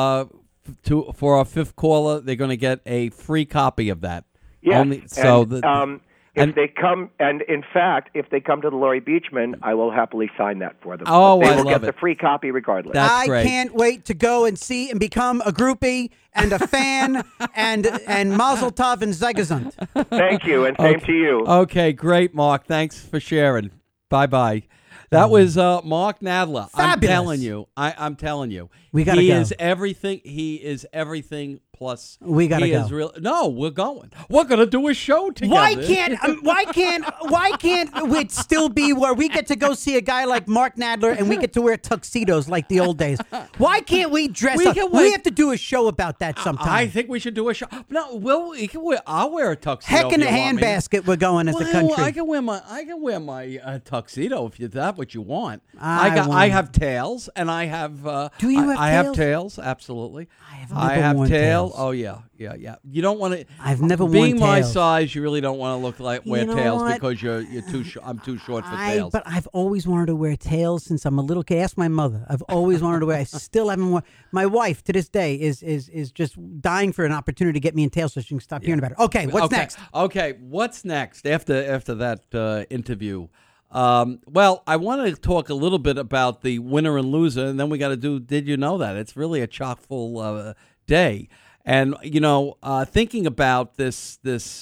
S3: for our fifth caller, they're going to get a free copy of that.
S9: Yes. If they come, and in fact, if they come to the Laurie Beachman, I will happily sign that for them.
S3: Oh,
S9: they
S3: I
S9: will
S3: love
S9: get the free copy regardless.
S3: That's great.
S5: I can't wait to go and see and become a groupie and a fan and Mazel Tov and Zegazund.
S9: Thank you, and same to you.
S3: Okay, great, Mark. Thanks for sharing. Bye-bye. That was Mark Nadler.
S5: Fabulous.
S3: I'm telling you. I'm telling you.
S5: We gotta
S3: He
S5: go.
S3: is everything. He is everything plus.
S5: We gotta
S3: he
S5: go.
S3: Is real. No, we're going. We're going to do a show together.
S5: Why can't it still be where we get to go see a guy like Mark Nadler and we get to wear tuxedos like the old days? Why can't we dress up? We have to do a show about that sometime.
S3: I think we should do a show. No, I'll wear a tuxedo.
S5: Heck in a
S3: if you want me.
S5: handbasket we're going as a country.
S3: I can wear my tuxedo if you. that what you want.
S5: I
S3: have tails, and I have.
S5: Do you have
S3: I
S5: tails?
S3: have tails, absolutely.
S5: I have worn
S3: tail.
S5: tails.
S3: Oh yeah. You don't want to.
S5: I've never worn
S3: being my
S5: tails.
S3: size. You really don't want to look like wear
S5: You know
S3: tails
S5: what?
S3: because you're too. I'm too short for tails.
S5: But I've always wanted to wear tails since I'm a little kid. Ask my mother. I've always wanted to wear. I still haven't worn. My wife to this day is just dying for an opportunity to get me in tails so she can stop hearing about it. Okay, what's next?
S3: Okay, what's next after that interview? Well, I want to talk a little bit about the winner and loser, and then we got to do. Did you know that it's really a chock full day? And thinking about this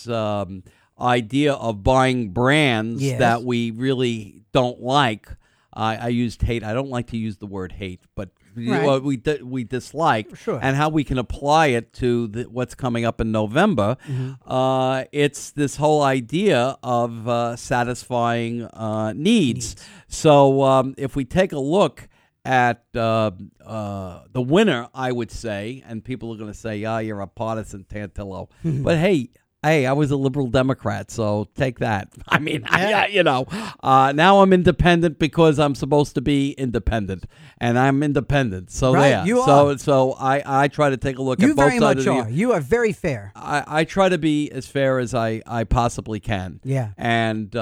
S3: idea of buying brands that we really don't like. I used hate. I don't like to use the word hate, but
S5: Right.
S3: we dislike,
S5: Sure.
S3: and how we can apply it to what's coming up in November. It's this whole idea of satisfying needs. So if we take a look at the winner, I would say, and people are going to say, "Yeah, you're a partisan, Tantillo," but hey, I was a liberal Democrat, so take that. I mean, now I'm independent because I'm supposed to be independent, and I'm independent. So
S5: Right,
S3: there.
S5: you are.
S3: So I try to take a look
S5: You
S3: at both
S5: very
S3: sides
S5: much
S3: of the.
S5: are. You are very fair.
S3: I try to be as fair as I possibly can.
S5: Yeah.
S3: And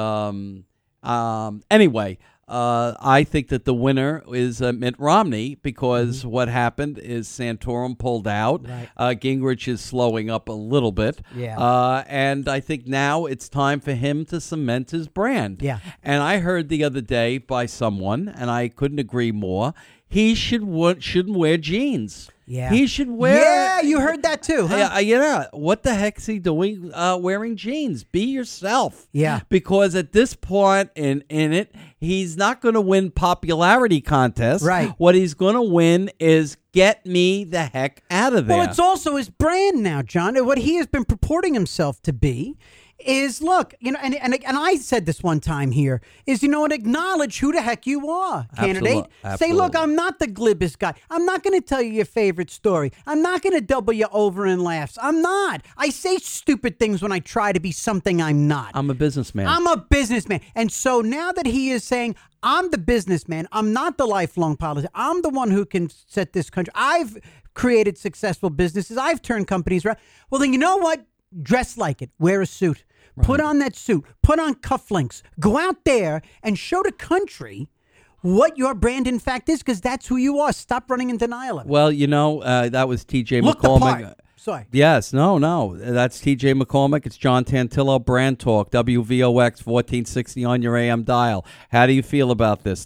S3: anyway. I think that the winner is Mitt Romney because what happened is Santorum pulled out.
S5: Right.
S3: Gingrich is slowing up a little bit.
S5: Yeah.
S3: And I think now it's time for him to cement his brand.
S5: Yeah.
S3: And I heard the other day by someone, and I couldn't agree more, he shouldn't wear jeans.
S5: Yeah.
S3: He should wear.
S5: Yeah, you heard that too, huh?
S3: Yeah. What the heck's he doing wearing jeans? Be yourself.
S5: Yeah.
S3: Because at this point in it, he's not going to win popularity contests.
S5: Right.
S3: What he's going to win is get me the heck out of there.
S5: Well, it's also his brand now, John. What he has been purporting himself to be is, look, and I said this one time here, is, acknowledge who the heck you are, candidate. Say, look, I'm not the glibbest guy. I'm not going to tell you your favorite story. I'm not going to double you over in laughs. I'm not. I say stupid things when I try to be something I'm not.
S3: I'm a businessman.
S5: I'm a businessman. And so now that he is saying, I'm the businessman, I'm not the lifelong politician, I'm the one who can set this country. I've created successful businesses. I've turned companies around. Well, then you know what? Dress like it. Wear a suit. Right. Put on that suit. Put on cufflinks. Go out there and show the country what your brand in fact is, because that's who you are. Stop running in denial of it.
S3: Well, that was T.J.
S5: Look
S3: McCormick.
S5: the part. Sorry.
S3: Yes, no. That's T.J. McCormick. It's John Tantillo, Brand Talk, WVOX 1460 on your AM dial. How do you feel about this?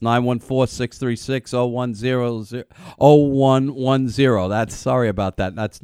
S3: 914-636-0110. Sorry about that. That's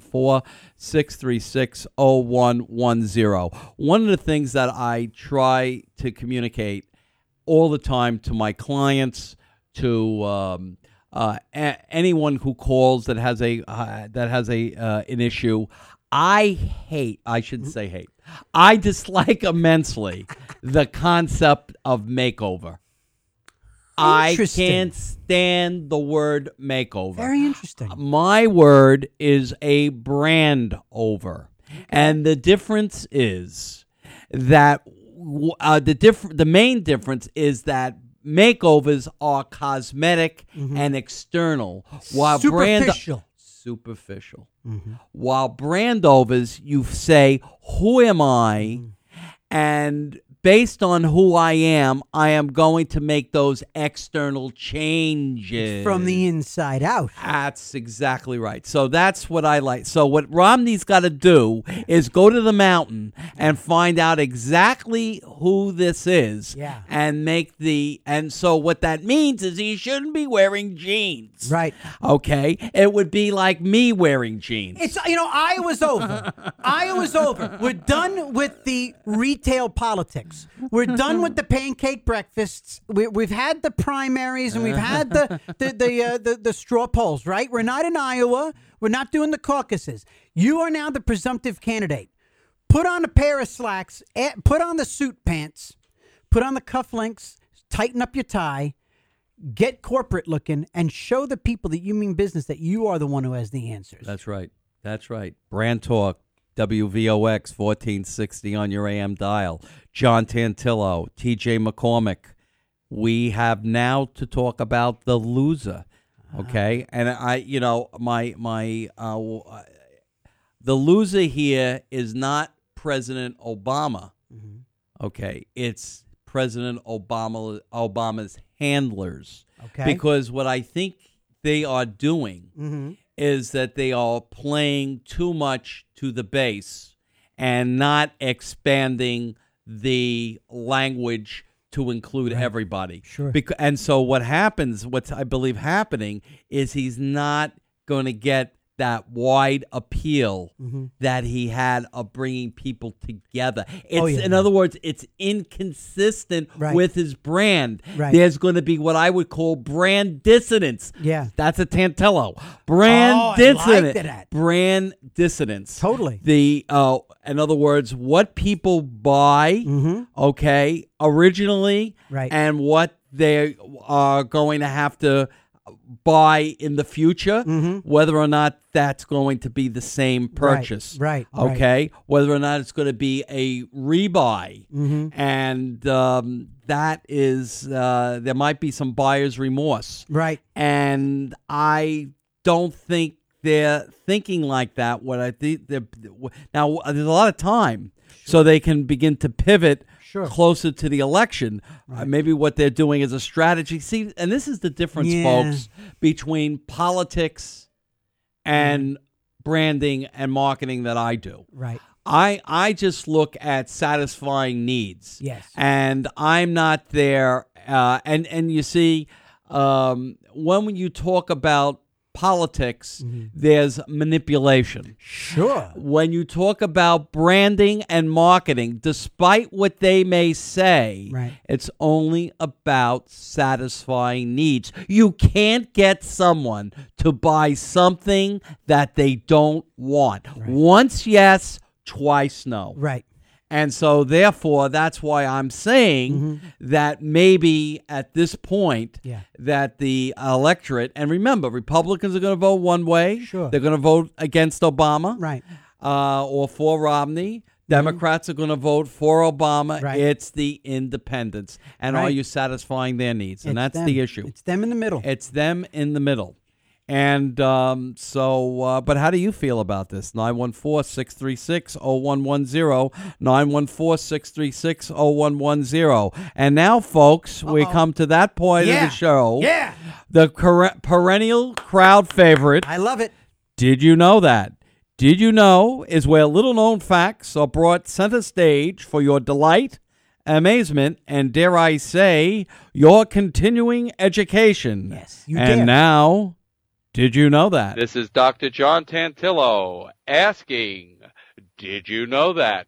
S3: 914-636-0110. One of the things that I try to communicate all the time to my clients, to anyone who calls that has an issue, I dislike immensely the concept of makeover. I can't stand the word makeover.
S5: Very interesting.
S3: My word is a brand over. And the difference is that the main difference is that makeovers are cosmetic and external, while
S5: superficial.
S3: While brand overs, you say, "Who am I?" And based on who I am going to make those external changes
S5: from the inside out.
S3: That's exactly right. So that's what I like. So what Romney's got to do is go to the mountain and find out exactly who this is.
S5: Yeah.
S3: And so what that means is he shouldn't be wearing jeans.
S5: Right.
S3: Okay. It would be like me wearing jeans.
S5: It's, Iowa's over. Iowa's over. We're done with the retail politics. We're done with the pancake breakfasts. We've had the primaries and we've had the straw polls, right? We're not in Iowa. We're not doing the caucuses. You are now the presumptive candidate. Put on a pair of slacks, put on the suit pants, put on the cufflinks, tighten up your tie, get corporate looking, and show the people that you mean business that you are the one who has the answers.
S3: That's right. Brand Talk, WVOX 1460 on your AM dial. John Tantillo, T.J. McCormick. we have now to talk about the loser. Okay, and the loser here is not President Obama. Okay, it's President Obama's handlers.
S5: Okay.
S3: Because what I think they are doing is that they are playing too much to the base and not expanding the language to include everybody.
S5: Sure.
S3: And so what I believe happening is he's not going to get that wide appeal that he had of bringing people together. In other words, it's inconsistent with his brand.
S5: Right.
S3: There's going to be what I would call brand dissonance.
S5: Yeah.
S3: That's a Tantillo. Brand dissonance.
S5: I like that.
S3: Brand dissonance.
S5: Totally.
S3: In other words, what people buy, originally, and what they are going to have to buy in the future, whether or not that's going to be the same purchase.
S5: Right.
S3: Okay? Whether or not it's going to be a rebuy. And that is, there might be some buyer's remorse.
S5: Right.
S3: And I don't think they're thinking like that. What I think now, there's a lot of time, so they can begin to pivot closer to the election. Maybe what they're doing is a strategy. See, and this is the difference, folks, between politics and branding and marketing that I do.
S5: Right.
S3: I just look at satisfying needs.
S5: Yes.
S3: And I'm not there. And you see, when you talk about politics, there's manipulation.
S5: Sure.
S3: When you talk about branding and marketing, despite what they may say, it's only about satisfying needs. You can't get someone to buy something that they don't want. Once yes, twice no.
S5: Right.
S3: And so, therefore, that's why I'm saying that maybe at this point that the electorate, and remember, Republicans are going to vote one way.
S5: Sure.
S3: They're going to vote against Obama.
S5: Right.
S3: Or for Romney. Democrats are going to vote for Obama.
S5: Right.
S3: It's the independents. And are you satisfying their needs? And that's the issue.
S5: It's them in the middle.
S3: It's them in the middle. And but how do you feel about this? 914-636-0110, 914-636-0110. And now, folks, we come to that point of the show.
S5: Yeah.
S3: The perennial crowd favorite.
S5: I love it.
S3: Did you know that? Did you know is where little-known facts are brought center stage for your delight, amazement, and, dare I say, your continuing education.
S5: Yes, you
S3: And
S5: dare.
S3: now... Did you know that?
S12: This is Dr. John Tantillo asking, did you know that?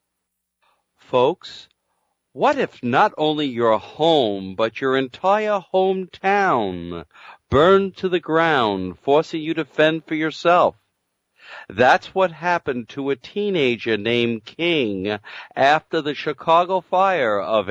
S12: Folks, what if not only your home, but your entire hometown burned to the ground, forcing you to fend for yourself? That's what happened to a teenager named King after the Chicago fire of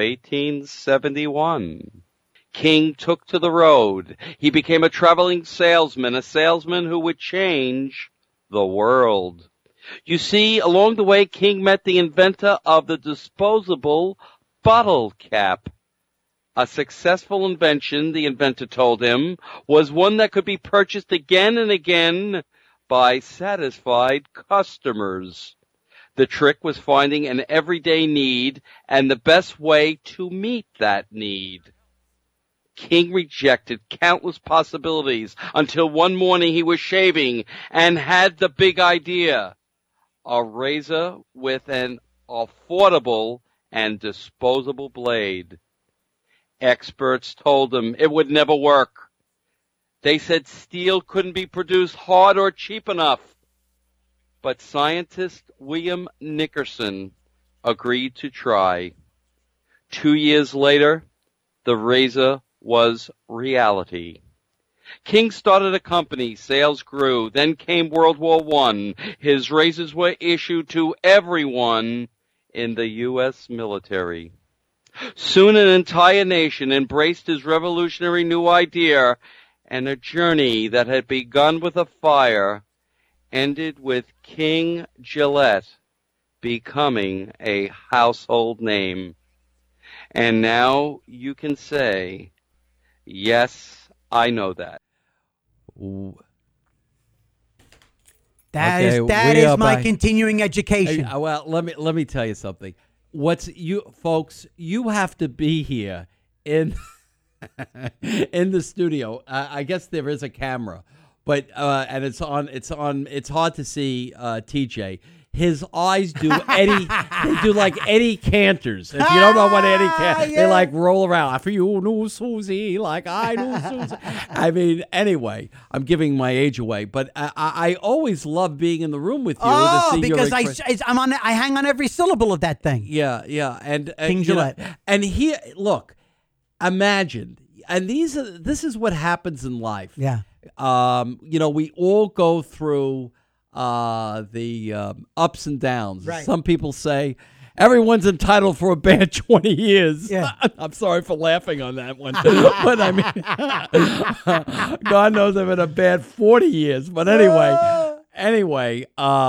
S12: 1871. King took to the road. He became a traveling salesman, a salesman who would change the world. You see, along the way, King met the inventor of the disposable bottle cap. A successful invention, the inventor told him, was one that could be purchased again and again by satisfied customers. The trick was finding an everyday need and the best way to meet that need. King rejected countless possibilities until one morning he was shaving and had the big idea. A razor with an affordable and disposable blade. Experts told him it would never work. They said steel couldn't be produced hard or cheap enough. But scientist William Nickerson agreed to try. 2 years later, the razor was reality. King started a company, sales grew, then came World War I. His razors were issued to everyone in the U.S. military. Soon an entire nation embraced his revolutionary new idea, and a journey that had begun with a fire ended with King Gillette becoming a household name. And now you can say, yes, I know that.
S5: That is my continuing education.
S3: Well, let me tell you something. Folks, you have to be here in in the studio. I guess there is a camera, but and it's on. It's hard to see TJ. His eyes do Eddie. They do like Eddie Cantors. If you don't know what Eddie Cantors, they like roll around. If you knew Susie, like I knew Susie. I mean, anyway, I'm giving my age away, but I always love being in the room with you.
S5: Oh,
S3: to see
S5: because I hang on every syllable of that thing.
S3: Yeah, and
S5: King Gillette.
S3: And here, look, imagine, and this is what happens in life.
S5: Yeah.
S3: We all go through the ups and downs.
S5: Right.
S3: Some people say everyone's entitled for a bad 20 years.
S5: Yeah.
S3: I'm sorry for laughing on that one. But I mean, God knows I've had a bad 40 years. But anyway,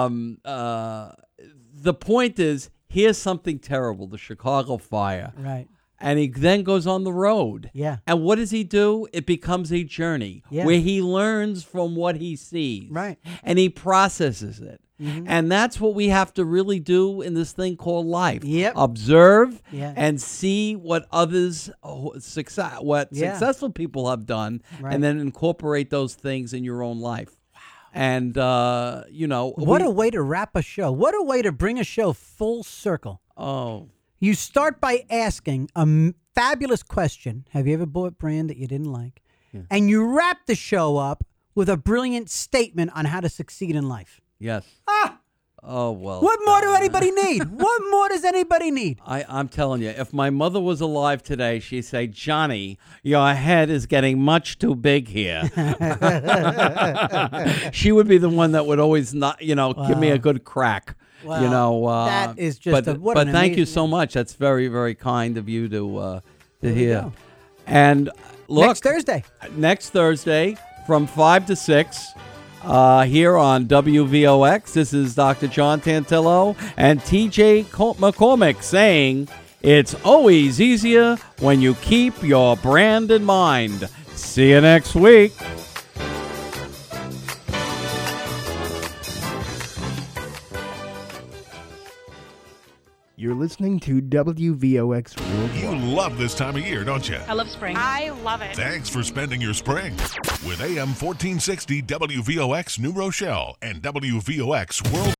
S3: the point is, here's something terrible, the Chicago fire.
S5: Right.
S3: And he then goes on the road.
S5: Yeah.
S3: And what does he do? It becomes a journey where he learns from what he sees.
S5: Right.
S3: And he processes it. Mm-hmm. And that's what we have to really do in this thing called life.
S5: Yep.
S3: Observe
S5: Yeah.
S3: and see what successful people have done,
S5: Right.
S3: and then incorporate those things in your own life. Wow. And,
S5: what a way to wrap a show. What a way to bring a show full circle.
S3: Oh,
S5: You start by asking a fabulous question. Have you ever bought brand that you didn't like? Yeah. And you wrap the show up with a brilliant statement on how to succeed in life.
S3: yes. Oh, well.
S5: What more do anybody need? What more does anybody need?
S3: I'm telling you, if my mother was alive today, she'd say, Johnny, your head is getting much too big here. She would be the one that would always not, give me a good crack.
S5: Well, that is just
S3: but thank you so much. That's very, very kind of you to hear.
S5: Go.
S3: And look,
S5: next Thursday
S3: from 5 to 6 here on WVOX. This is Dr. John Tantillo and TJ McCormick saying it's always easier when you keep your brand in mind. See you next week.
S6: You're listening to WVOX Worldwide.
S1: You love this time of year, don't you?
S13: I love spring. I love it.
S1: Thanks for spending your spring with AM 1460 WVOX New Rochelle and WVOX World.